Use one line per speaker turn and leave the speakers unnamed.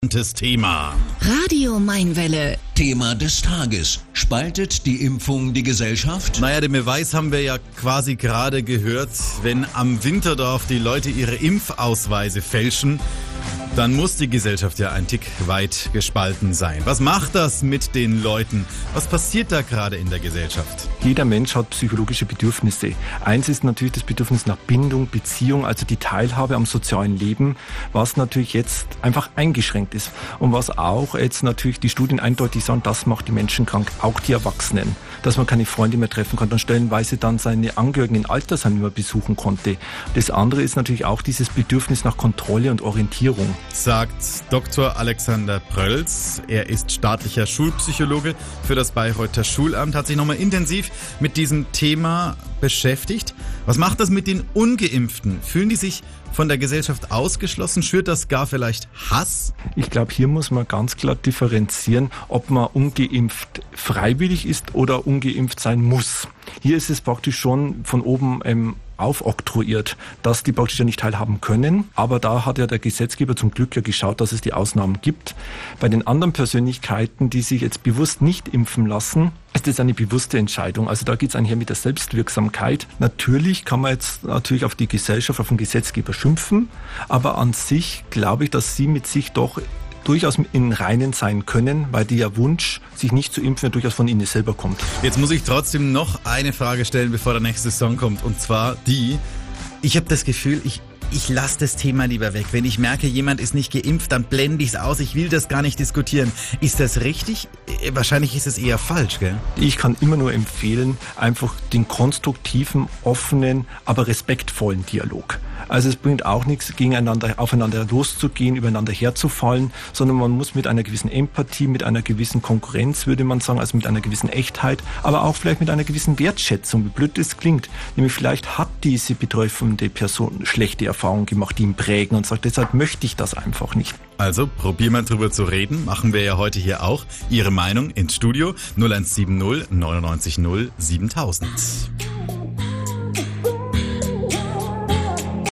Das Thema.
Radio Mainwelle.
Thema des Tages. Spaltet die Impfung die Gesellschaft?
Naja, den Beweis haben wir ja quasi gerade gehört. Wenn am Winterdorf die Leute ihre Impfausweise fälschen, dann muss die Gesellschaft ja ein Tick weit gespalten sein. Was macht das mit den Leuten? Was passiert da gerade in der Gesellschaft?
Jeder Mensch hat psychologische Bedürfnisse. Eins ist natürlich das Bedürfnis nach Bindung, Beziehung, also die Teilhabe am sozialen Leben, was natürlich jetzt einfach eingeschränkt ist. Und was auch jetzt natürlich die Studien eindeutig sagen, das macht die Menschen krank, auch die Erwachsenen. Dass man keine Freunde mehr treffen kann, dann stellenweise dann seine Angehörigen in Altersheim nicht mehr besuchen konnte. Das andere ist natürlich auch dieses Bedürfnis nach Kontrolle und Orientierung.
Sagt Dr. Alexander Prölz. Er ist staatlicher Schulpsychologe für das Bayreuther Schulamt, hat sich nochmal intensiv mit diesem Thema beschäftigt. Was macht das mit den Ungeimpften? Fühlen die sich von der Gesellschaft ausgeschlossen? Schürt das gar vielleicht Hass?
Ich glaube, hier muss man ganz klar differenzieren, ob man ungeimpft freiwillig ist oder ungeimpft sein muss. Hier ist es praktisch schon von oben aufoktroyiert, dass die praktisch ja nicht teilhaben können. Aber da hat ja der Gesetzgeber zum Glück ja geschaut, dass es die Ausnahmen gibt. Bei den anderen Persönlichkeiten, die sich jetzt bewusst nicht impfen lassen, ist das eine bewusste Entscheidung. Also da geht es einher mit der Selbstwirksamkeit. Natürlich kann man jetzt auf die Gesellschaft, auf den Gesetzgeber schimpfen, aber an sich glaube ich, dass sie mit sich doch durchaus in Reinen sein können, weil der Wunsch, sich nicht zu impfen, ja durchaus von ihnen selber kommt.
Jetzt muss ich trotzdem noch eine Frage stellen, bevor der nächste Song kommt. Und zwar ich habe das Gefühl, ich lasse das Thema lieber weg. Wenn ich merke, jemand ist nicht geimpft, dann blende ich es aus. Ich will das gar nicht diskutieren. Ist das richtig? Wahrscheinlich ist es eher falsch, gell?
Ich kann immer nur empfehlen, einfach den konstruktiven, offenen, aber respektvollen Dialog. Also es bringt auch nichts, aufeinander loszugehen, übereinander herzufallen, sondern man muss mit einer gewissen Empathie, mit einer gewissen Konkurrenz, würde man sagen, also mit einer gewissen Echtheit, aber auch vielleicht mit einer gewissen Wertschätzung, wie blöd das klingt. Nämlich vielleicht hat diese betreffende Person schlechte Erfahrungen gemacht, die ihn prägen und sagt, deshalb möchte ich das einfach nicht.
Also probier mal drüber zu reden, machen wir ja heute hier auch. Ihre Meinung ins Studio 0170 99 0 7000.